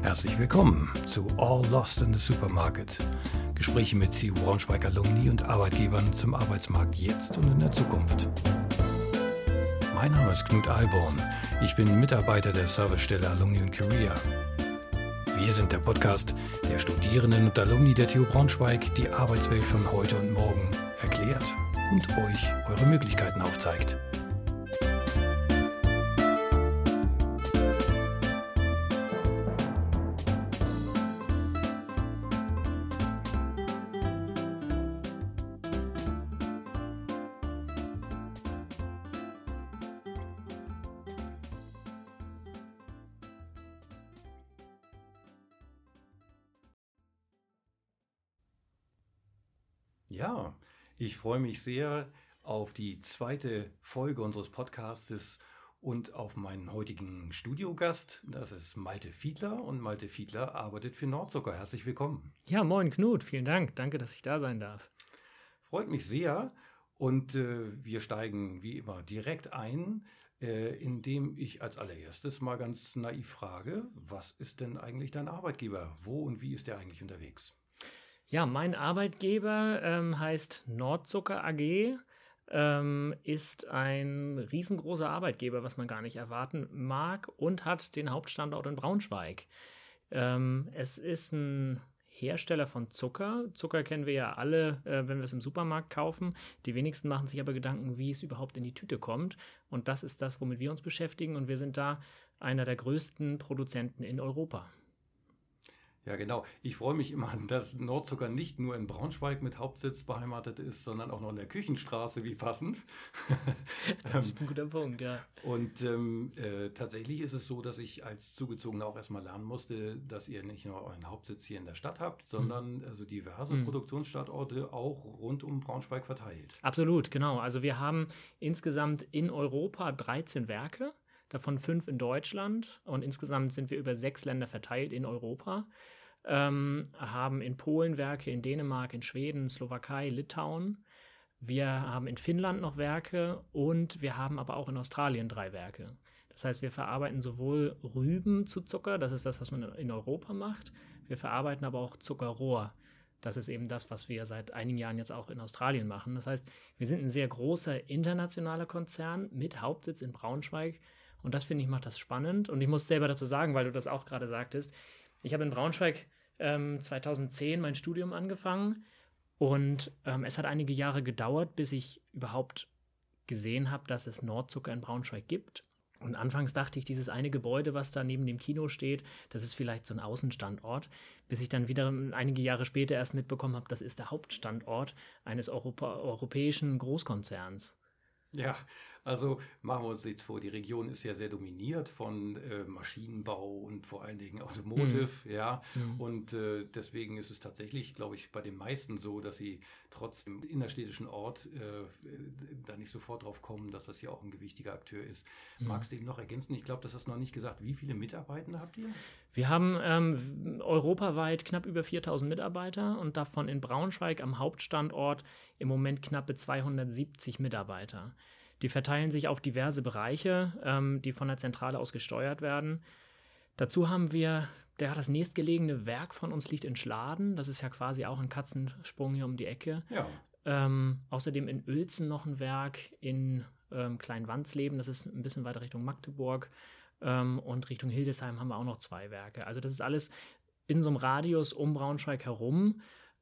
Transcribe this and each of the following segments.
Herzlich willkommen zu All Lost in the Supermarket. Gespräche mit TU Braunschweig Alumni und Arbeitgebern zum Arbeitsmarkt jetzt und in der Zukunft. Mein Name ist Knut Alborn. Ich bin Mitarbeiter der Servicestelle Alumni und Career. Wir sind der Podcast der Studierenden und Alumni der TU Braunschweig, die Arbeitswelt von heute und morgen erklärt und euch eure Möglichkeiten aufzeigt. Ja, ich freue mich sehr auf die zweite Folge unseres Podcastes und auf meinen heutigen Studiogast. Das ist Malte Fiedler und Malte Fiedler arbeitet für Nordzucker. Herzlich willkommen. Ja, moin Knut, vielen Dank. Danke, dass ich da sein darf. Freut mich sehr und wir steigen wie immer direkt ein, indem ich als allererstes mal ganz naiv frage, was ist denn eigentlich dein Arbeitgeber? Wo und wie ist der eigentlich unterwegs? Ja, mein Arbeitgeber heißt Nordzucker AG, ist ein riesengroßer Arbeitgeber, was man gar nicht erwarten mag und hat den Hauptstandort in Braunschweig. Es ist ein Hersteller von Zucker. Zucker kennen wir ja alle, wenn wir es im Supermarkt kaufen. Die wenigsten machen sich aber Gedanken, wie es überhaupt in die Tüte kommt. Und das ist das, womit wir uns beschäftigen. Und wir sind da einer der größten Produzenten in Europa. Ja, genau. Ich freue mich immer, dass Nordzucker nicht nur in Braunschweig mit Hauptsitz beheimatet ist, sondern auch noch in der Küchenstraße, wie passend. Das ist ein guter Punkt, ja. Und tatsächlich ist es so, dass ich als Zugezogener auch erstmal lernen musste, dass ihr nicht nur euren Hauptsitz hier in der Stadt habt, sondern also diverse Produktionsstandorte auch rund um Braunschweig verteilt. Absolut, genau. Also wir haben insgesamt in Europa 13 Werke, davon 5 in Deutschland. Und insgesamt sind wir über 6 Länder verteilt in Europa. Haben in Polen Werke, in Dänemark, in Schweden, Slowakei, Litauen. Wir haben in Finnland noch Werke und wir haben aber auch in Australien 3 Werke. Das heißt, wir verarbeiten sowohl Rüben zu Zucker, das ist das, was man in Europa macht. Wir verarbeiten aber auch Zuckerrohr. Das ist eben das, was wir seit einigen Jahren jetzt auch in Australien machen. Das heißt, wir sind ein sehr großer internationaler Konzern mit Hauptsitz in Braunschweig. Und das, finde ich, macht das spannend. Und ich muss selber dazu sagen, weil du das auch gerade sagtest, ich habe in Braunschweig 2010 mein Studium angefangen und es hat einige Jahre gedauert, bis ich überhaupt gesehen habe, dass es Nordzucker in Braunschweig gibt. Und anfangs dachte ich, dieses eine Gebäude, was da neben dem Kino steht, das ist vielleicht so ein Außenstandort, bis ich dann wieder einige Jahre später erst mitbekommen habe, das ist der Hauptstandort eines europäischen Großkonzerns. Ja, also machen wir uns nichts vor, die Region ist ja sehr dominiert von Maschinenbau und vor allen Dingen Automotive, ja. Und deswegen ist es tatsächlich, glaube ich, bei den meisten so, dass sie trotz dem innerstädtischen Ort da nicht sofort drauf kommen, dass das ja auch ein gewichtiger Akteur ist. Magst du eben noch ergänzen? Ich glaube, das hast du noch nicht gesagt. Wie viele Mitarbeitende habt ihr? Wir haben europaweit knapp über 4.000 Mitarbeiter und davon in Braunschweig am Hauptstandort im Moment knappe 270 Mitarbeiter. Die verteilen sich auf diverse Bereiche, die von der Zentrale aus gesteuert werden. Dazu haben wir, das nächstgelegene Werk von uns liegt in Schladen. Das ist ja quasi auch ein Katzensprung hier um die Ecke. Ja. Außerdem in Uelzen noch ein Werk, in Kleinwandsleben, das ist ein bisschen weiter Richtung Magdeburg. Und Richtung Hildesheim haben wir auch noch 2 Werke. Also das ist alles in so einem Radius um Braunschweig herum,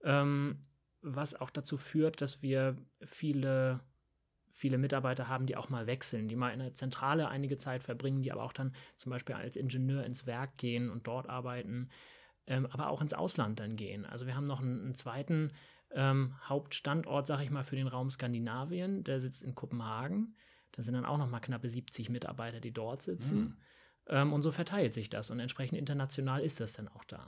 was auch dazu führt, dass wir viele Mitarbeiter haben, die auch mal wechseln, die mal in der Zentrale einige Zeit verbringen, die aber auch dann zum Beispiel als Ingenieur ins Werk gehen und dort arbeiten, aber auch ins Ausland dann gehen. Also wir haben noch einen zweiten Hauptstandort, sage ich mal, für den Raum Skandinavien, der sitzt in Kopenhagen. Da sind dann auch noch mal knappe 70 Mitarbeiter, die dort sitzen. Und so verteilt sich das und entsprechend international ist das dann auch da.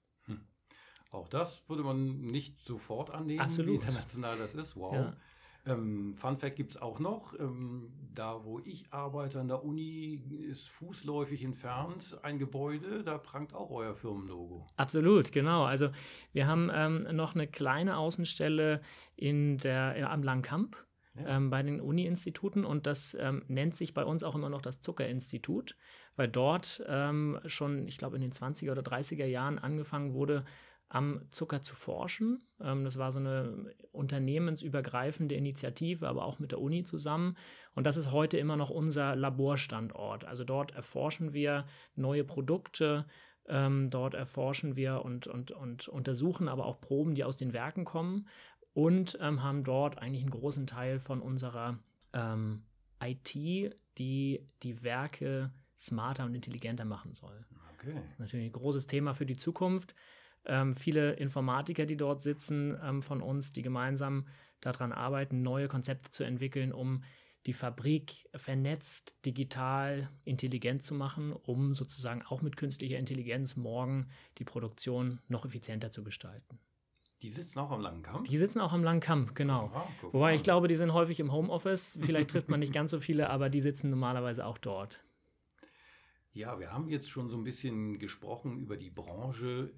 Auch das würde man nicht sofort annehmen, Absolut. Wie international das ist. Wow. Ja. Fun Fact gibt es auch noch. Da, wo ich arbeite an der Uni, ist fußläufig entfernt ein Gebäude, da prangt auch euer Firmenlogo. Absolut, genau. Also wir haben noch eine kleine Außenstelle am Langkamp. Bei den Uni-Instituten und das nennt sich bei uns auch immer noch das Zuckerinstitut, weil dort schon, ich glaube, in den 20er oder 30er Jahren angefangen wurde, am Zucker zu forschen. Das war so eine unternehmensübergreifende Initiative, aber auch mit der Uni zusammen. Und das ist heute immer noch unser Laborstandort. Also dort erforschen wir neue Produkte, dort erforschen wir und untersuchen aber auch Proben, die aus den Werken kommen und haben dort eigentlich einen großen Teil von unserer IT, die die Werke smarter und intelligenter machen soll. Okay. Das ist natürlich ein großes Thema für die Zukunft. Viele Informatiker, die dort sitzen, von uns, die gemeinsam daran arbeiten, neue Konzepte zu entwickeln, um die Fabrik vernetzt, digital, intelligent zu machen, um sozusagen auch mit künstlicher Intelligenz morgen die Produktion noch effizienter zu gestalten. Die sitzen auch am Langen Kamm? Die sitzen auch am Langen Kamm, genau. Wobei ich glaube, die sind häufig im Homeoffice. Vielleicht trifft man nicht ganz so viele, aber die sitzen normalerweise auch dort. Ja, wir haben jetzt schon so ein bisschen gesprochen über die Branche,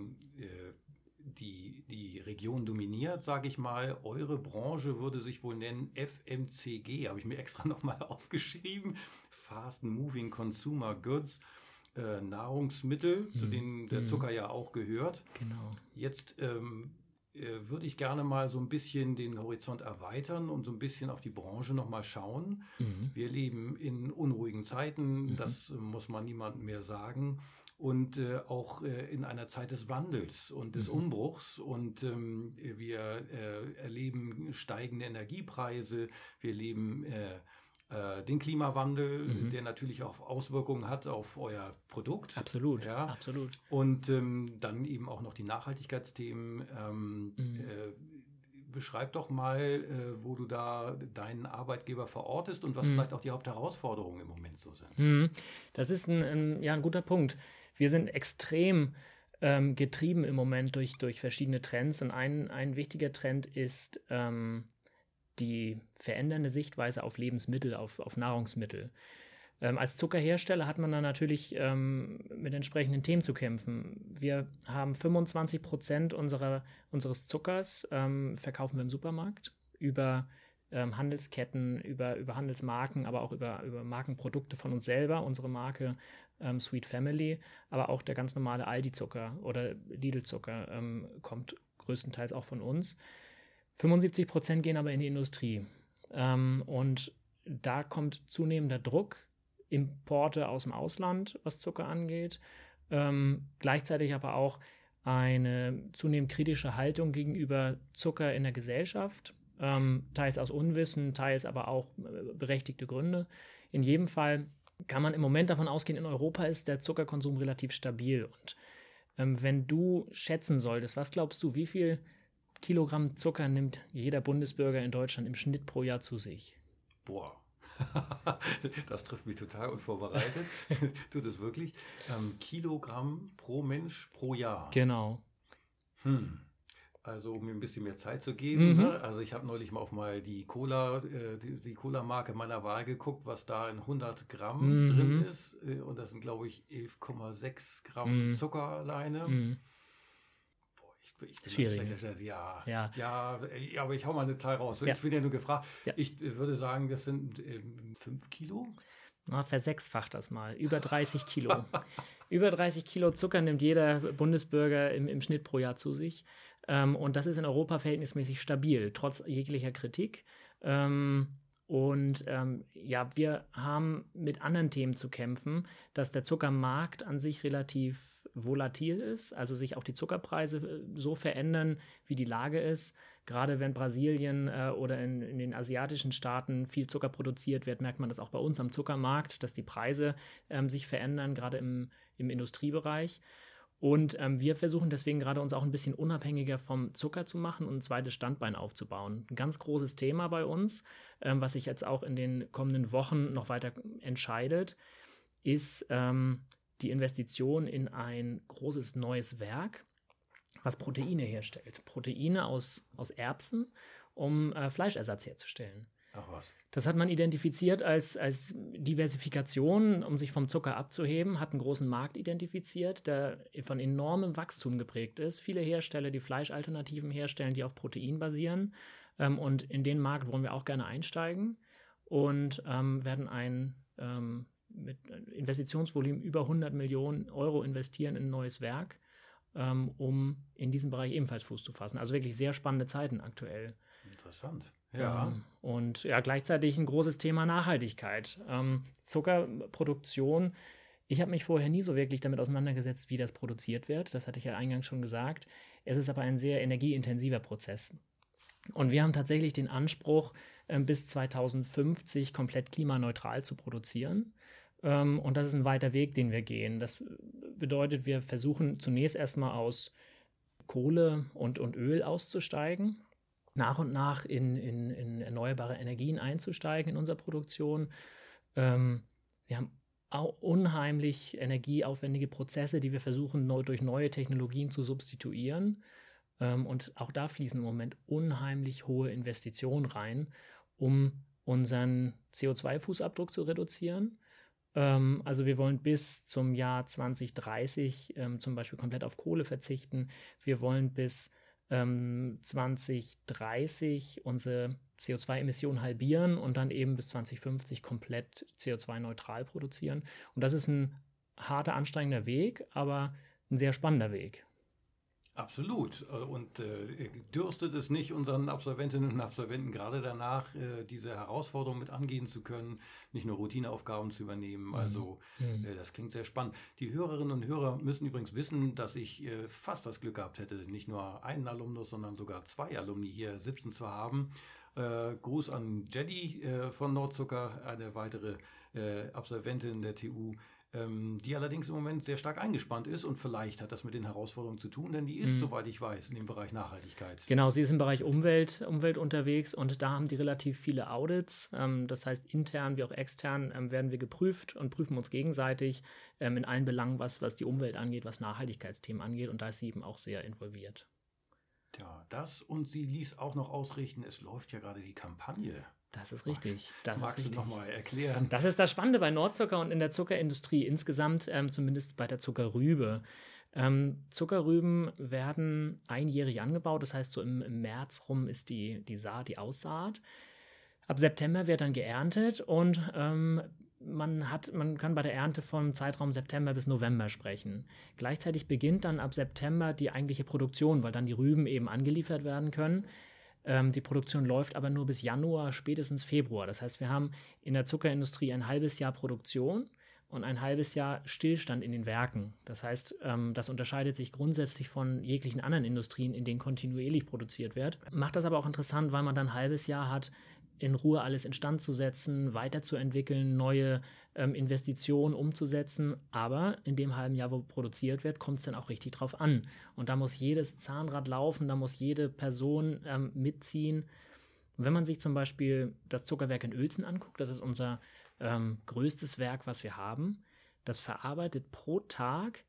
die Region dominiert, sage ich mal. Eure Branche würde sich wohl nennen FMCG, habe ich mir extra nochmal aufgeschrieben. Fast Moving Consumer Goods, Nahrungsmittel, zu denen der Zucker ja auch gehört. Genau. Jetzt würde ich gerne mal so ein bisschen den Horizont erweitern und so ein bisschen auf die Branche nochmal schauen. Wir leben in unruhigen Zeiten, das muss man niemandem mehr sagen. Und auch in einer Zeit des Wandels und des Umbruchs. Und wir erleben steigende Energiepreise, wir erleben den Klimawandel, der natürlich auch Auswirkungen hat auf euer Produkt. Absolut, ja. Absolut. Und dann eben auch noch die Nachhaltigkeitsthemen. Beschreib doch mal, wo du da deinen Arbeitgeber verortest und was vielleicht auch die Hauptherausforderungen im Moment so sind. Das ist ein guter Punkt. Wir sind extrem getrieben im Moment durch verschiedene Trends. Und ein wichtiger Trend ist die verändernde Sichtweise auf Lebensmittel, auf Nahrungsmittel. Als Zuckerhersteller hat man dann natürlich mit entsprechenden Themen zu kämpfen. Wir haben 25% unseres Zuckers verkaufen wir im Supermarkt über Handelsketten, über Handelsmarken, aber auch über Markenprodukte von uns selber, unsere Marke Sweet Family, aber auch der ganz normale Aldi-Zucker oder Lidl-Zucker kommt größtenteils auch von uns. 75% gehen aber in die Industrie. Und da kommt zunehmender Druck, Importe aus dem Ausland, was Zucker angeht. Gleichzeitig aber auch eine zunehmend kritische Haltung gegenüber Zucker in der Gesellschaft. Teils aus Unwissen, teils aber auch berechtigte Gründe. In jedem Fall kann man im Moment davon ausgehen, in Europa ist der Zuckerkonsum relativ stabil. Und wenn du schätzen solltest, was glaubst du, wie viel Kilogramm Zucker nimmt jeder Bundesbürger in Deutschland im Schnitt pro Jahr zu sich? Boah, das trifft mich total unvorbereitet. Tut es wirklich? Kilogramm pro Mensch pro Jahr. Genau. Also um mir ein bisschen mehr Zeit zu geben. Ne? Also ich habe neulich mal die Cola-Marke meiner Wahl geguckt, was da in 100 Gramm drin ist. Und das sind, glaube ich, 11,6 Gramm Zucker alleine. Ich bin schwierig. Ja, aber ich hau mal eine Zahl raus. Ja. Ich bin ja nur gefragt. Ja. Ich würde sagen, das sind 5 Kilo. Na, versechsfacht das mal. Über 30 Kilo. Über 30 Kilo Zucker nimmt jeder Bundesbürger im Schnitt pro Jahr zu sich. Und das ist in Europa verhältnismäßig stabil, trotz jeglicher Kritik. Wir haben mit anderen Themen zu kämpfen, dass der Zuckermarkt an sich relativ volatil ist, also sich auch die Zuckerpreise so verändern, wie die Lage ist. Gerade wenn Brasilien oder in den asiatischen Staaten viel Zucker produziert wird, merkt man das auch bei uns am Zuckermarkt, dass die Preise sich verändern, gerade im Industriebereich. Und wir versuchen deswegen gerade uns auch ein bisschen unabhängiger vom Zucker zu machen und ein zweites Standbein aufzubauen. Ein ganz großes Thema bei uns, was sich jetzt auch in den kommenden Wochen noch weiter entscheidet, ist die Investition in ein großes neues Werk, was Proteine herstellt. Proteine aus Erbsen, um Fleischersatz herzustellen. Ach was. Das hat man identifiziert als Diversifikation, um sich vom Zucker abzuheben, hat einen großen Markt identifiziert, der von enormem Wachstum geprägt ist. Viele Hersteller, die Fleischalternativen herstellen, die auf Protein basieren. Und in den Markt wollen wir auch gerne einsteigen und werden ein mit Investitionsvolumen über 100 Millionen Euro investieren in ein neues Werk, um in diesem Bereich ebenfalls Fuß zu fassen. Also wirklich sehr spannende Zeiten aktuell. Interessant. Ja. Und ja, gleichzeitig ein großes Thema Nachhaltigkeit. Zuckerproduktion. Ich habe mich vorher nie so wirklich damit auseinandergesetzt, wie das produziert wird. Das hatte ich ja eingangs schon gesagt. Es ist aber ein sehr energieintensiver Prozess. Und wir haben tatsächlich den Anspruch, bis 2050 komplett klimaneutral zu produzieren. Und das ist ein weiter Weg, den wir gehen. Das bedeutet, wir versuchen zunächst erstmal aus Kohle und Öl auszusteigen, nach und nach in erneuerbare Energien einzusteigen in unserer Produktion. Wir haben auch unheimlich energieaufwendige Prozesse, die wir versuchen, durch neue Technologien zu substituieren. Und auch da fließen im Moment unheimlich hohe Investitionen rein, um unseren CO2-Fußabdruck zu reduzieren. Also wir wollen bis zum Jahr 2030 zum Beispiel komplett auf Kohle verzichten. Wir wollen bis 2030 unsere CO2-Emissionen halbieren und dann eben bis 2050 komplett CO2-neutral produzieren. Und das ist ein harter, anstrengender Weg, aber ein sehr spannender Weg. Absolut. Und dürstet es nicht unseren Absolventinnen und Absolventen gerade danach, diese Herausforderung mit angehen zu können, nicht nur Routineaufgaben zu übernehmen? Also das klingt sehr spannend. Die Hörerinnen und Hörer müssen übrigens wissen, dass ich fast das Glück gehabt hätte, nicht nur einen Alumnus, sondern sogar 2 Alumni hier sitzen zu haben. Gruß an Jedi von Nordzucker, eine weitere Absolventin der TU, die allerdings im Moment sehr stark eingespannt ist und vielleicht hat das mit den Herausforderungen zu tun, denn die ist, soweit ich weiß, in dem Bereich Nachhaltigkeit. Genau, sie ist im Bereich Umwelt unterwegs und da haben die relativ viele Audits. Das heißt, intern wie auch extern werden wir geprüft und prüfen uns gegenseitig in allen Belangen, was die Umwelt angeht, was Nachhaltigkeitsthemen angeht, und da ist sie eben auch sehr involviert. Ja, das, und sie ließ auch noch ausrichten, es läuft ja gerade die Kampagne. Das ist richtig. Magst du nochmal erklären? Das ist das Spannende bei Nordzucker und in der Zuckerindustrie insgesamt, zumindest bei der Zuckerrübe. Zuckerrüben werden einjährig angebaut, das heißt so im März rum ist die Aussaat. Ab September wird dann geerntet und man kann bei der Ernte vom Zeitraum September bis November sprechen. Gleichzeitig beginnt dann ab September die eigentliche Produktion, weil dann die Rüben eben angeliefert werden können. Die Produktion läuft aber nur bis Januar, spätestens Februar. Das heißt, wir haben in der Zuckerindustrie ein halbes Jahr Produktion und ein halbes Jahr Stillstand in den Werken. Das heißt, das unterscheidet sich grundsätzlich von jeglichen anderen Industrien, in denen kontinuierlich produziert wird. Macht das aber auch interessant, weil man dann ein halbes Jahr hat, in Ruhe alles instand zu setzen, weiterzuentwickeln, neue Investitionen umzusetzen. Aber in dem halben Jahr, wo produziert wird, kommt es dann auch richtig drauf an. Und da muss jedes Zahnrad laufen, da muss jede Person mitziehen. Und wenn man sich zum Beispiel das Zuckerwerk in Uelzen anguckt, das ist unser größtes Werk, was wir haben, das verarbeitet pro Tag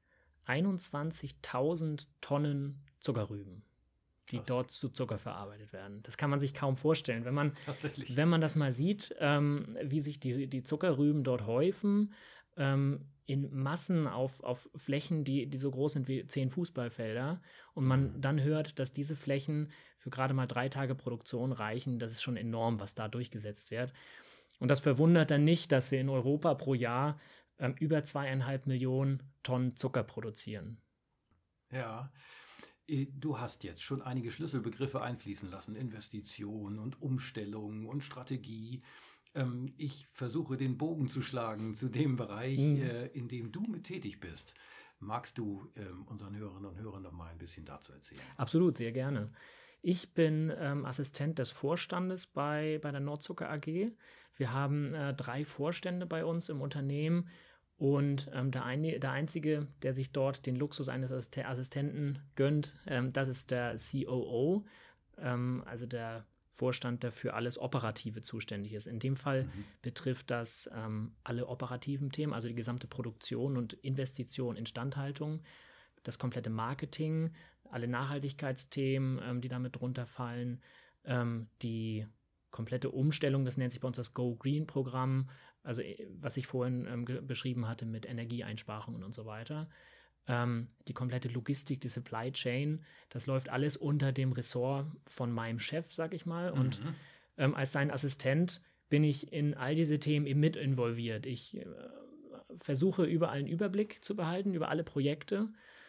21.000 Tonnen Zuckerrüben, die dort zu Zucker verarbeitet werden. Das kann man sich kaum vorstellen. Wenn man das mal sieht, wie sich die Zuckerrüben dort häufen, in Massen auf Flächen, die so groß sind wie 10 Fußballfelder, und man dann hört, dass diese Flächen für gerade mal 3 Tage Produktion reichen, das ist schon enorm, was da durchgesetzt wird. Und das verwundert dann nicht, dass wir in Europa pro Jahr über 2,5 Millionen Tonnen Zucker produzieren. Ja. Du hast jetzt schon einige Schlüsselbegriffe einfließen lassen, Investition und Umstellung und Strategie. Ich versuche den Bogen zu schlagen zu dem Bereich, in dem du mit tätig bist. Magst du unseren Hörerinnen und Hörern noch mal ein bisschen dazu erzählen? Absolut, sehr gerne. Ich bin Assistent des Vorstandes bei der Nordzucker AG. Wir haben 3 Vorstände bei uns im Unternehmen. Und der Einzige, der sich dort den Luxus eines Assistenten gönnt, das ist der COO, also der Vorstand, der für alles Operative zuständig ist. In dem Fall betrifft das alle operativen Themen, also die gesamte Produktion und Investition, Instandhaltung, das komplette Marketing, alle Nachhaltigkeitsthemen, die damit drunter fallen, die komplette Umstellung, das nennt sich bei uns das Go Green Programm, also was ich vorhin beschrieben hatte mit Energieeinsparungen und so weiter. Die komplette Logistik, die Supply Chain, das läuft alles unter dem Ressort von meinem Chef, sag ich mal. Und als sein Assistent bin ich in all diese Themen eben mit involviert. Ich versuche überall einen Überblick zu behalten über alle Projekte,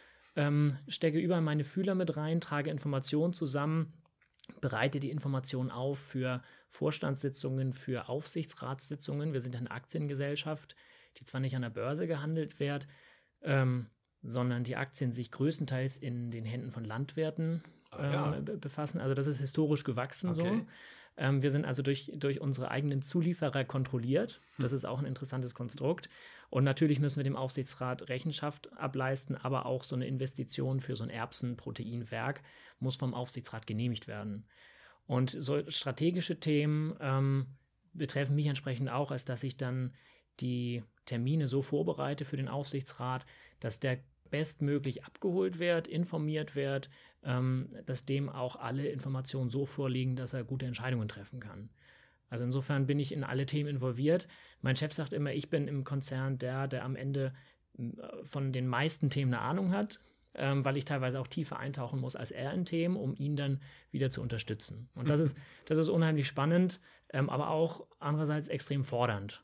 stecke überall meine Fühler mit rein, trage Informationen zusammen, bereite die Informationen auf für Vorstandssitzungen, für Aufsichtsratssitzungen. Wir sind eine Aktiengesellschaft, die zwar nicht an der Börse gehandelt wird, sondern die Aktien sich größtenteils in den Händen von Landwirten befassen. Also das ist historisch gewachsen so. Wir sind also durch unsere eigenen Zulieferer kontrolliert. Das ist auch ein interessantes Konstrukt. Und natürlich müssen wir dem Aufsichtsrat Rechenschaft ableisten, aber auch so eine Investition für so ein Erbsenproteinwerk muss vom Aufsichtsrat genehmigt werden. Und so strategische Themen betreffen mich entsprechend auch, als dass ich dann die Termine so vorbereite für den Aufsichtsrat, dass der bestmöglich abgeholt wird, informiert wird, dass dem auch alle Informationen so vorliegen, dass er gute Entscheidungen treffen kann. Also insofern bin ich in alle Themen involviert. Mein Chef sagt immer, ich bin im Konzern der am Ende von den meisten Themen eine Ahnung hat, weil ich teilweise auch tiefer eintauchen muss als er in Themen, um ihn dann wieder zu unterstützen. Und das ist unheimlich spannend, aber auch andererseits extrem fordernd.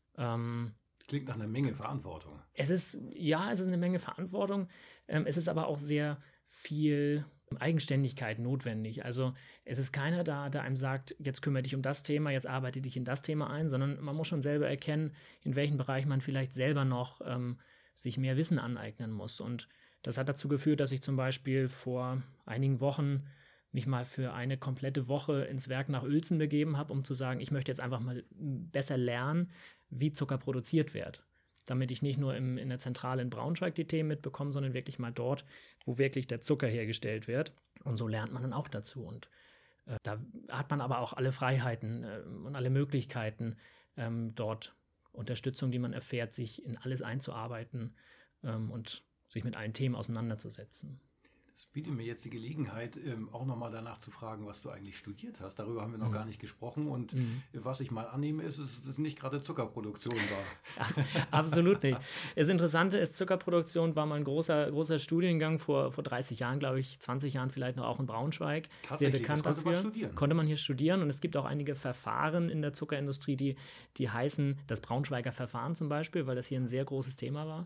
Klingt nach einer Menge Verantwortung. Es ist eine Menge Verantwortung. Es ist aber auch sehr viel Eigenständigkeit notwendig. Also es ist keiner da, der einem sagt, jetzt kümmere dich um das Thema, jetzt arbeite dich in das Thema ein, sondern man muss schon selber erkennen, in welchem Bereich man vielleicht selber noch sich mehr Wissen aneignen muss. Und das hat dazu geführt, dass ich zum Beispiel vor einigen Wochen mich mal für eine komplette Woche ins Werk nach Uelzen begeben habe, um zu sagen, ich möchte jetzt einfach mal besser lernen, wie Zucker produziert wird. Damit ich nicht nur in der Zentrale in Braunschweig die Themen mitbekomme, sondern wirklich mal dort, wo wirklich der Zucker hergestellt wird. Und so lernt man dann auch dazu. Und da hat man aber auch alle Freiheiten und alle Möglichkeiten, dort Unterstützung, die man erfährt, sich in alles einzuarbeiten und sich mit allen Themen auseinanderzusetzen. Das bietet mir jetzt die Gelegenheit, auch nochmal danach zu fragen, was du eigentlich studiert hast. Darüber haben wir noch gar nicht gesprochen. Und was ich mal annehme, ist, dass es nicht gerade Zuckerproduktion war. Absolut nicht. Das Interessante ist, Zuckerproduktion war mal ein großer Studiengang vor 30 Jahren, glaube ich, 20 Jahren vielleicht noch auch in Braunschweig. Sehr bekannt das konnte dafür. Man studieren. Konnte man hier studieren. Und es gibt auch einige Verfahren in der Zuckerindustrie, die heißen das Braunschweiger Verfahren zum Beispiel, weil das hier ein sehr großes Thema war.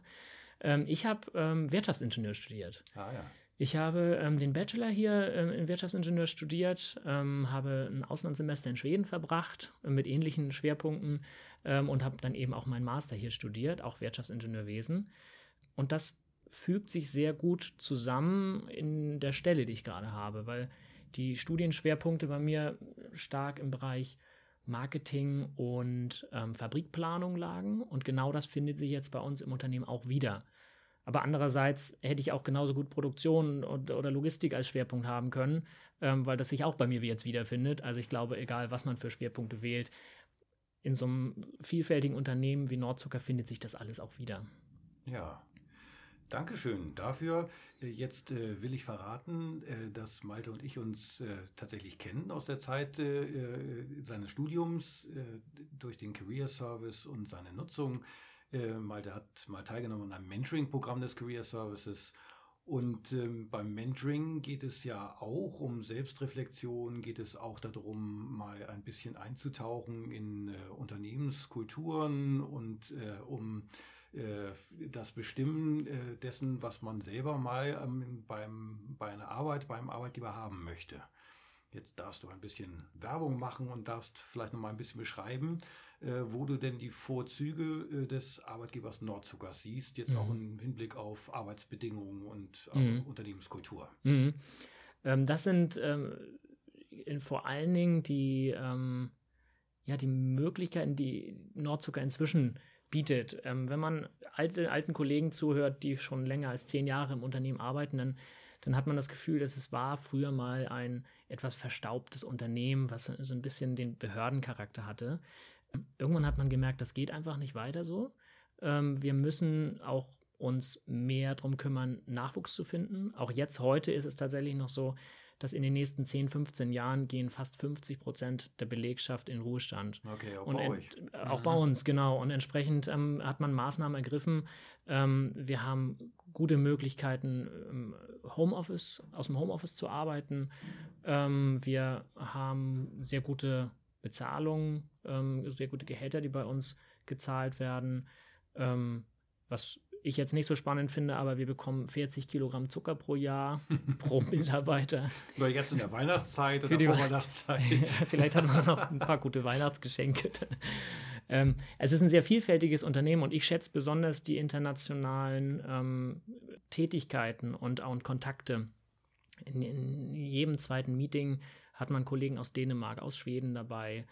Ich habe Wirtschaftsingenieur studiert. Ah ja. Ich habe den Bachelor hier in Wirtschaftsingenieur studiert, habe ein Auslandssemester in Schweden verbracht mit ähnlichen Schwerpunkten und habe dann eben auch meinen Master hier studiert, auch Wirtschaftsingenieurwesen. Und das fügt sich sehr gut zusammen in der Stelle, die ich gerade habe, weil die Studienschwerpunkte bei mir stark im Bereich Marketing und Fabrikplanung lagen. Und genau das findet sich jetzt bei uns im Unternehmen auch wieder. Aber andererseits hätte ich auch genauso gut Produktion oder Logistik als Schwerpunkt haben können, weil das sich auch bei mir jetzt wiederfindet. Also ich glaube, egal was man für Schwerpunkte wählt, in so einem vielfältigen Unternehmen wie Nordzucker findet sich das alles auch wieder. Ja, Dankeschön dafür. Jetzt will ich verraten, dass Malte und ich uns tatsächlich kennen aus der Zeit seines Studiums durch den Career Service und seine Nutzung. Malte hat mal teilgenommen an einem Mentoring-Programm des Career Services. Und beim Mentoring geht es ja auch um Selbstreflexion, geht es auch darum, mal ein bisschen einzutauchen in Unternehmenskulturen und um das Bestimmen dessen, was man selber mal bei einer Arbeit, beim Arbeitgeber haben möchte. Jetzt darfst du ein bisschen Werbung machen und darfst vielleicht noch mal ein bisschen beschreiben, wo du denn die Vorzüge des Arbeitgebers Nordzucker siehst, jetzt auch im Hinblick auf Arbeitsbedingungen und Unternehmenskultur. Das sind vor allen Dingen die Möglichkeiten, die Nordzucker inzwischen bietet. Wenn man alten Kollegen zuhört, die schon länger als 10 Jahre im Unternehmen arbeiten, dann hat man das Gefühl, dass es war früher mal ein etwas verstaubtes Unternehmen, was so ein bisschen den Behördencharakter hatte. Irgendwann hat man gemerkt, das geht einfach nicht weiter so. Wir müssen auch uns mehr darum kümmern, Nachwuchs zu finden. Auch heute ist es tatsächlich noch so, dass in den nächsten 10, 15 Jahren gehen fast 50% der Belegschaft in Ruhestand. Okay, auch und bei euch. Auch bei uns, genau. Und entsprechend hat man Maßnahmen ergriffen. Wir haben gute Möglichkeiten, aus dem Homeoffice zu arbeiten. Wir haben sehr gute Bezahlung, sehr gute Gehälter, die bei uns gezahlt werden. was ich jetzt nicht so spannend finde, aber wir bekommen 40 Kilogramm Zucker pro Jahr pro Mitarbeiter. Weil jetzt in der Weihnachtszeit oder Vorweihnachtszeit. Vielleicht hat man noch ein paar gute Weihnachtsgeschenke. Es ist ein sehr vielfältiges Unternehmen und ich schätze besonders die internationalen Tätigkeiten und Kontakte. In jedem zweiten Meeting hat man Kollegen aus Dänemark, aus Schweden dabei.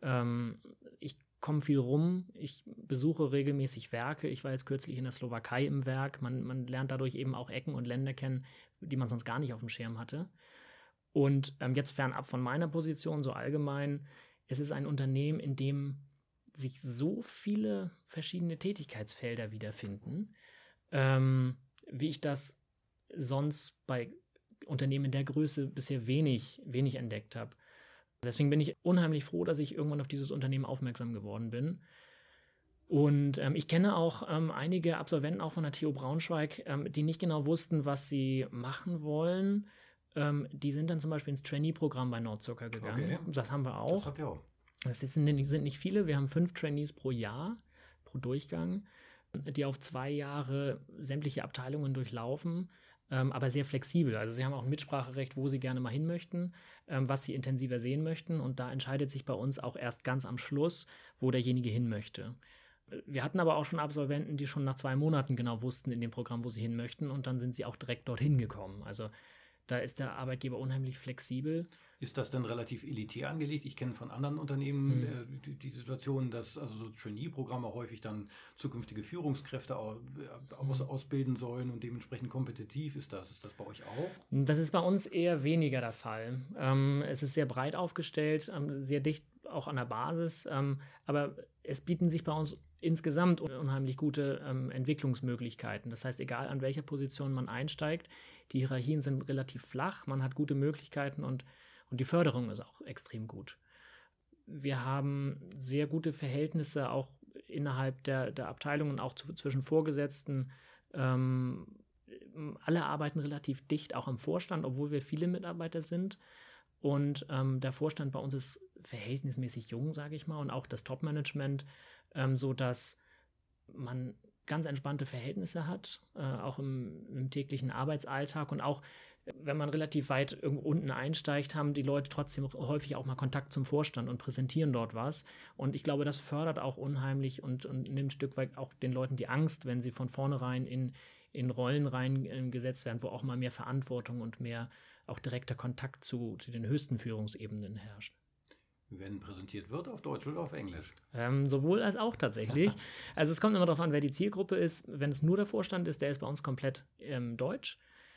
Ich komme viel rum, ich besuche regelmäßig Werke. Ich war jetzt kürzlich in der Slowakei im Werk. Man lernt dadurch eben auch Ecken und Länder kennen, die man sonst gar nicht auf dem Schirm hatte. Und jetzt fernab von meiner Position, so allgemein, es ist ein Unternehmen, in dem sich so viele verschiedene Tätigkeitsfelder wiederfinden, wie ich das sonst bei Unternehmen der Größe bisher wenig entdeckt habe. Deswegen bin ich unheimlich froh, dass ich irgendwann auf dieses Unternehmen aufmerksam geworden bin. Und ich kenne auch einige Absolventen auch von der TU Braunschweig, die nicht genau wussten, was sie machen wollen. Die sind dann zum Beispiel ins Trainee-Programm bei Nordzucker gegangen. Okay. Das haben wir auch. Das habt ihr auch. Das sind nicht viele. Wir haben 5 Trainees pro Jahr, pro Durchgang, die auf 2 Jahre sämtliche Abteilungen durchlaufen. Aber sehr flexibel. Also sie haben auch ein Mitspracherecht, wo sie gerne mal hin möchten, was sie intensiver sehen möchten. Und da entscheidet sich bei uns auch erst ganz am Schluss, wo derjenige hin möchte. Wir hatten aber auch schon Absolventen, die schon nach 2 Monaten genau wussten in dem Programm, wo sie hin möchten. Und dann sind sie auch direkt dorthin gekommen. Also da ist der Arbeitgeber unheimlich flexibel. Ist das denn relativ elitär angelegt? Ich kenne von anderen Unternehmen die Situation, dass also so Trainee-Programme häufig dann zukünftige Führungskräfte ausbilden sollen und dementsprechend kompetitiv ist das. Ist das bei euch auch? Das ist bei uns eher weniger der Fall. Es ist sehr breit aufgestellt, sehr dicht auch an der Basis, aber es bieten sich bei uns insgesamt unheimlich gute Entwicklungsmöglichkeiten. Das heißt, egal an welcher Position man einsteigt, die Hierarchien sind relativ flach, man hat gute Möglichkeiten und die Förderung ist auch extrem gut. Wir haben sehr gute Verhältnisse auch innerhalb der Abteilungen, auch zwischen Vorgesetzten. Alle arbeiten relativ dicht, auch am Vorstand, obwohl wir viele Mitarbeiter sind. Und der Vorstand bei uns ist verhältnismäßig jung, sage ich mal, und auch das Top-Management, sodass man ganz entspannte Verhältnisse hat, auch im täglichen Arbeitsalltag. Und auch wenn man relativ weit irgendwo unten einsteigt, haben die Leute trotzdem häufig auch mal Kontakt zum Vorstand und präsentieren dort was. Und ich glaube, das fördert auch unheimlich und nimmt ein Stück weit auch den Leuten die Angst, wenn sie von vornherein in Rollen reingesetzt werden, wo auch mal mehr Verantwortung und mehr auch direkter Kontakt zu den höchsten Führungsebenen herrscht. Wenn präsentiert wird, auf Deutsch oder auf Englisch? Sowohl als auch tatsächlich. Also es kommt immer darauf an, wer die Zielgruppe ist. Wenn es nur der Vorstand ist, der ist bei uns komplett deutsch.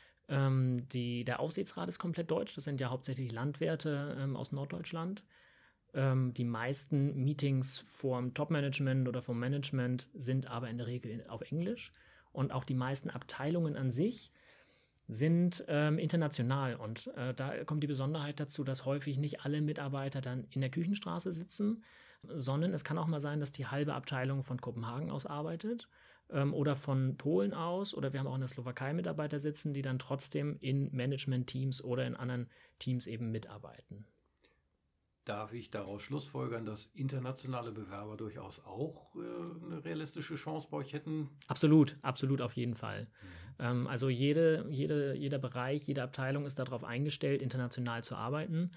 Der Aufsichtsrat ist komplett deutsch. Das sind ja hauptsächlich Landwirte aus Norddeutschland. Die meisten Meetings vom Top-Management oder vom Management sind aber in der Regel auf Englisch. Und auch die meisten Abteilungen an sich sind international. Und da kommt die Besonderheit dazu, dass häufig nicht alle Mitarbeiter dann in der Küchenstraße sitzen, sondern es kann auch mal sein, dass die halbe Abteilung von Kopenhagen aus arbeitet oder von Polen aus. Oder wir haben auch in der Slowakei Mitarbeiter sitzen, die dann trotzdem in Management-Teams oder in anderen Teams eben mitarbeiten. Darf ich daraus schlussfolgern, dass internationale Bewerber durchaus auch eine realistische Chance bei euch hätten? Absolut, auf jeden Fall. Also jeder Bereich, jede Abteilung ist darauf eingestellt, international zu arbeiten.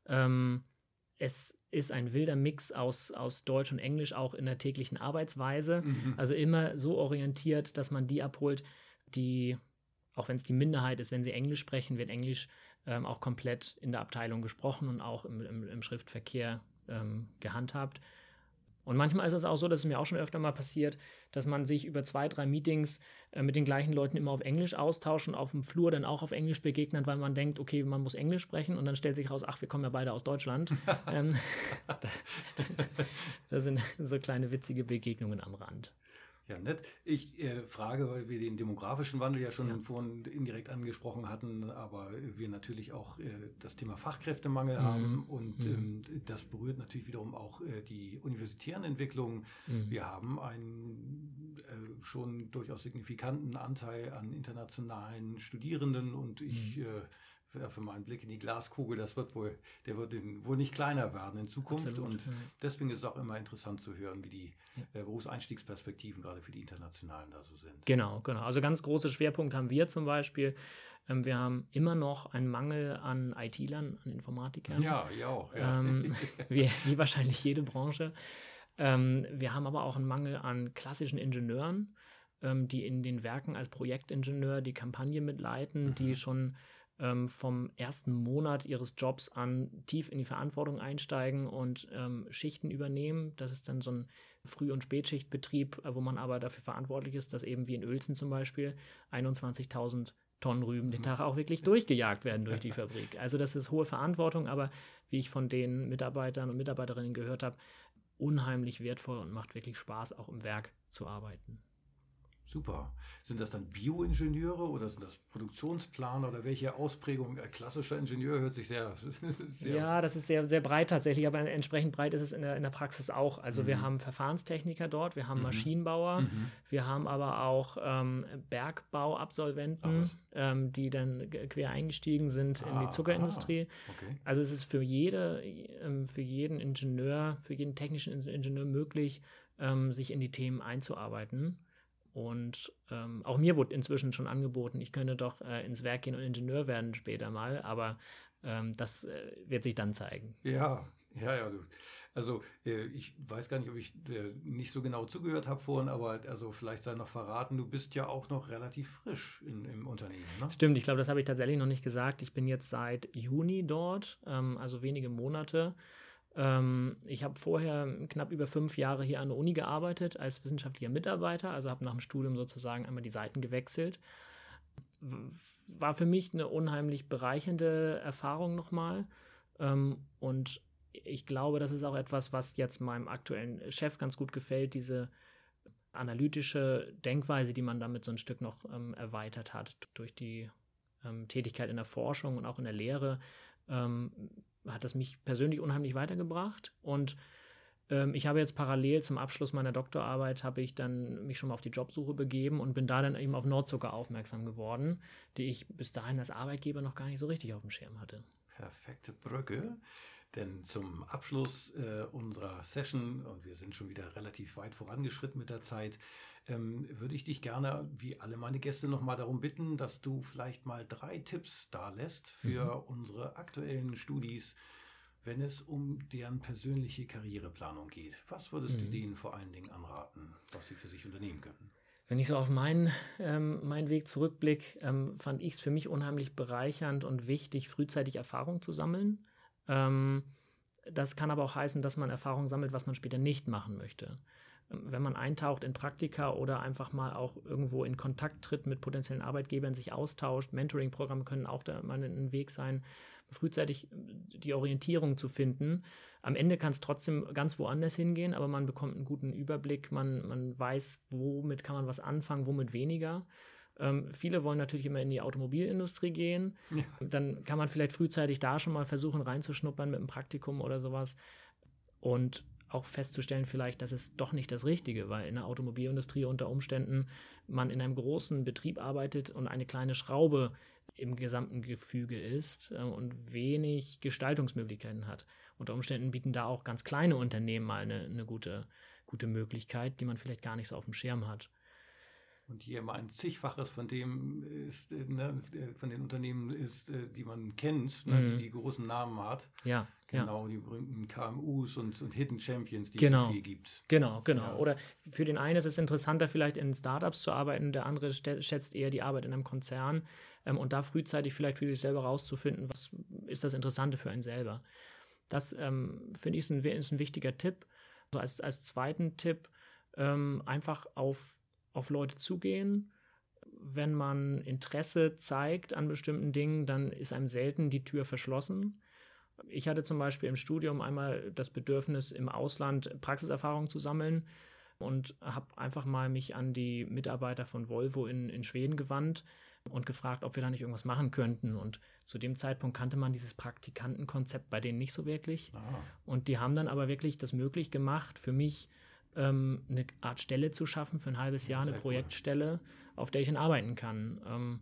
Es ist ein wilder Mix aus Deutsch und Englisch auch in der täglichen Arbeitsweise. Also immer so orientiert, dass man die abholt, die, auch wenn es die Minderheit ist, wenn sie Englisch sprechen, wird Englisch auch komplett in der Abteilung gesprochen und auch im Schriftverkehr gehandhabt. Und manchmal ist es auch so, dass es mir auch schon öfter mal passiert, dass man sich über 2, 3 Meetings mit den gleichen Leuten immer auf Englisch austauscht und auf dem Flur dann auch auf Englisch begegnet, weil man denkt, okay, man muss Englisch sprechen und dann stellt sich raus, ach, wir kommen ja beide aus Deutschland. Das sind so kleine witzige Begegnungen am Rand. Ja, nett. Ich frage, weil wir den demografischen Wandel ja schon vorhin indirekt angesprochen hatten, aber wir natürlich auch das Thema Fachkräftemangel haben und das berührt natürlich wiederum auch die universitären Entwicklungen. Wir haben einen schon durchaus signifikanten Anteil an internationalen Studierenden und ich werfe mal einen Blick in die Glaskugel, der wird wohl nicht kleiner werden in Zukunft. Absolut, und deswegen ist es auch immer interessant zu hören, wie die Berufseinstiegsperspektiven gerade für die Internationalen da so sind. Genau. Also ganz große Schwerpunkt haben wir zum Beispiel. Wir haben immer noch einen Mangel an IT-Lern, an Informatikern. Ja, ihr auch. Ja. Wie wahrscheinlich jede Branche. Wir haben aber auch einen Mangel an klassischen Ingenieuren, die in den Werken als Projektingenieur die Kampagne mitleiten, die schon vom ersten Monat ihres Jobs an tief in die Verantwortung einsteigen und Schichten übernehmen. Das ist dann so ein Früh- und Spätschichtbetrieb, wo man aber dafür verantwortlich ist, dass eben wie in Uelzen zum Beispiel 21.000 Tonnen Rüben den Tag auch wirklich durchgejagt werden durch die Fabrik. Also das ist hohe Verantwortung, aber wie ich von den Mitarbeitern und Mitarbeiterinnen gehört habe, unheimlich wertvoll und macht wirklich Spaß, auch im Werk zu arbeiten. Super. Sind das dann Bioingenieure oder sind das Produktionsplaner oder welche Ausprägung? Klassischer Ingenieur hört sich sehr... Ja, das ist sehr, sehr breit tatsächlich, aber entsprechend breit ist es in der Praxis auch. Also wir haben Verfahrenstechniker dort, wir haben Maschinenbauer, wir haben aber auch Bergbauabsolventen, die dann quer eingestiegen sind in die Zuckerindustrie. Okay. Also es ist für jeden Ingenieur, für jeden technischen Ingenieur möglich, sich in die Themen einzuarbeiten. Und auch mir wurde inzwischen schon angeboten, ich könnte doch ins Werk gehen und Ingenieur werden später mal, aber das wird sich dann zeigen. Ja. Also ich weiß gar nicht, ob ich nicht so genau zugehört habe vorhin, aber also vielleicht sei noch verraten, du bist ja auch noch relativ frisch im Unternehmen, ne? Stimmt, ich glaube, das habe ich tatsächlich noch nicht gesagt. Ich bin jetzt seit Juni dort, also wenige Monate. Ich habe vorher knapp über 5 Jahre hier an der Uni gearbeitet als wissenschaftlicher Mitarbeiter, also habe nach dem Studium sozusagen einmal die Seiten gewechselt. War für mich eine unheimlich bereichernde Erfahrung nochmal. Und ich glaube, das ist auch etwas, was jetzt meinem aktuellen Chef ganz gut gefällt, diese analytische Denkweise, die man damit so ein Stück noch erweitert hat durch die Tätigkeit in der Forschung und auch in der Lehre. Hat das mich persönlich unheimlich weitergebracht und ich habe jetzt parallel zum Abschluss meiner Doktorarbeit habe ich dann mich schon mal auf die Jobsuche begeben und bin da dann eben auf Nordzucker aufmerksam geworden, die ich bis dahin als Arbeitgeber noch gar nicht so richtig auf dem Schirm hatte. Perfekte Brücke, denn zum Abschluss unserer Session, und wir sind schon wieder relativ weit vorangeschritten mit der Zeit, würde ich dich gerne, wie alle meine Gäste, nochmal darum bitten, dass du vielleicht mal 3 Tipps dalässt für unsere aktuellen Studis, wenn es um deren persönliche Karriereplanung geht. Was würdest du denen vor allen Dingen anraten, was sie für sich unternehmen könnten? Wenn ich so auf meinen Weg zurückblicke, fand ich es für mich unheimlich bereichernd und wichtig, frühzeitig Erfahrung zu sammeln. Das kann aber auch heißen, dass man Erfahrung sammelt, was man später nicht machen möchte. Wenn man eintaucht in Praktika oder einfach mal auch irgendwo in Kontakt tritt mit potenziellen Arbeitgebern, sich austauscht, Mentoring-Programme können auch da mal ein Weg sein, frühzeitig die Orientierung zu finden. Am Ende kann es trotzdem ganz woanders hingehen, aber man bekommt einen guten Überblick, man weiß, womit kann man was anfangen, womit weniger. Viele wollen natürlich immer in die Automobilindustrie gehen. Ja. Dann kann man vielleicht frühzeitig da schon mal versuchen reinzuschnuppern mit einem Praktikum oder sowas und auch festzustellen vielleicht, dass es doch nicht das Richtige, weil in der Automobilindustrie unter Umständen man in einem großen Betrieb arbeitet und eine kleine Schraube im gesamten Gefüge ist und wenig Gestaltungsmöglichkeiten hat. Unter Umständen bieten da auch ganz kleine Unternehmen mal eine gute Möglichkeit, die man vielleicht gar nicht so auf dem Schirm hat. Und hier mal ein Zigfaches von dem ist, von den Unternehmen ist, die man kennt, die großen Namen hat. Ja. Genau, die berühmten KMUs und Hidden Champions, die es so viel gibt. Genau. Ja. Oder für den einen ist es interessanter, vielleicht in Startups zu arbeiten, der andere schätzt eher die Arbeit in einem Konzern und da frühzeitig vielleicht für sich selber rauszufinden, was ist das Interessante für einen selber. Das, finde ich, ist ein wichtiger Tipp. Also als zweiten Tipp einfach auf Leute zugehen. Wenn man Interesse zeigt an bestimmten Dingen, dann ist einem selten die Tür verschlossen. Ich hatte zum Beispiel im Studium einmal das Bedürfnis, im Ausland Praxiserfahrung zu sammeln und habe einfach mal mich an die Mitarbeiter von Volvo in Schweden gewandt und gefragt, ob wir da nicht irgendwas machen könnten. Und zu dem Zeitpunkt kannte man dieses Praktikantenkonzept bei denen nicht so wirklich. Und die haben dann aber wirklich das möglich gemacht, für mich eine Art Stelle zu schaffen für ein halbes Jahr, eine Projektstelle, auf der ich dann arbeiten kann.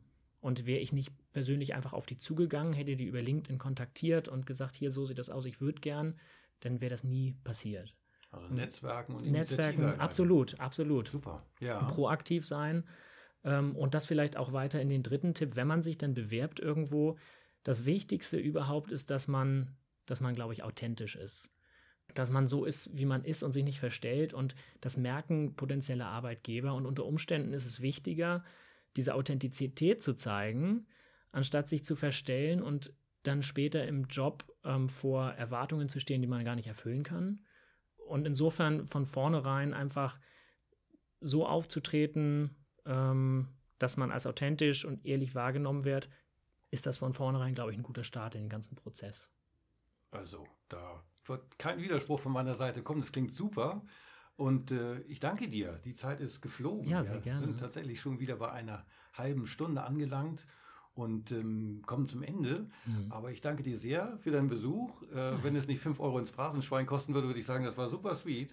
Und wäre ich nicht persönlich einfach auf die zugegangen, hätte die über LinkedIn kontaktiert und gesagt, hier, so sieht das aus, ich würde gern, dann wäre das nie passiert. Also Netzwerken und Netzwerken, absolut. Super, ja. Proaktiv sein. Und das vielleicht auch weiter in den dritten Tipp, wenn man sich dann bewerbt irgendwo, das Wichtigste überhaupt ist, dass man, glaube ich, authentisch ist. Dass man so ist, wie man ist und sich nicht verstellt. Und das merken potenzielle Arbeitgeber. Und unter Umständen ist es wichtiger, diese Authentizität zu zeigen, anstatt sich zu verstellen und dann später im Job vor Erwartungen zu stehen, die man gar nicht erfüllen kann. Und insofern von vornherein einfach so aufzutreten, dass man als authentisch und ehrlich wahrgenommen wird, ist das von vornherein, glaube ich, ein guter Start in den ganzen Prozess. Also, da wird kein Widerspruch von meiner Seite kommen. Das klingt super. Und ich danke dir. Die Zeit ist geflogen. Ja, sehr gerne. Wir sind tatsächlich schon wieder bei einer halben Stunde angelangt und kommen zum Ende. Aber ich danke dir sehr für deinen Besuch. Wenn es nicht 5 Euro ins Phrasenschwein kosten würde, würde ich sagen, das war super sweet.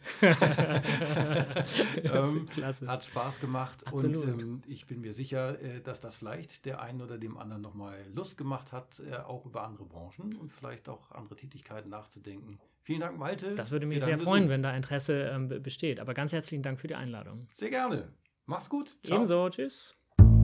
Klasse. Hat Spaß gemacht. Absolut. Und ich bin mir sicher, dass das vielleicht der einen oder dem anderen nochmal Lust gemacht hat, auch über andere Branchen und vielleicht auch andere Tätigkeiten nachzudenken. Vielen Dank, Malte. Das würde mich sehr freuen, wenn da Interesse besteht. Aber ganz herzlichen Dank für die Einladung. Sehr gerne. Mach's gut. Ciao. Ebenso. Tschüss.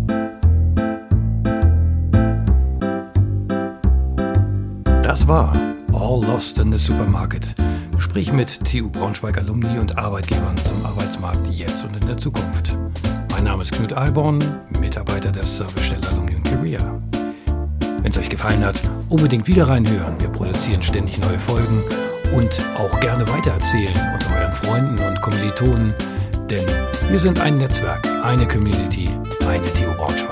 Das war All Lost in the Supermarket. Gespräch mit TU Braunschweig Alumni und Arbeitgebern zum Arbeitsmarkt jetzt und in der Zukunft. Mein Name ist Knut Alborn, Mitarbeiter der Servicestelle Alumni und Career. Wenn es euch gefallen hat, unbedingt wieder reinhören. Wir produzieren ständig neue Folgen und auch gerne weitererzählen unter euren Freunden und Kommilitonen, denn wir sind ein Netzwerk, eine Community, eine TU Braunschweig.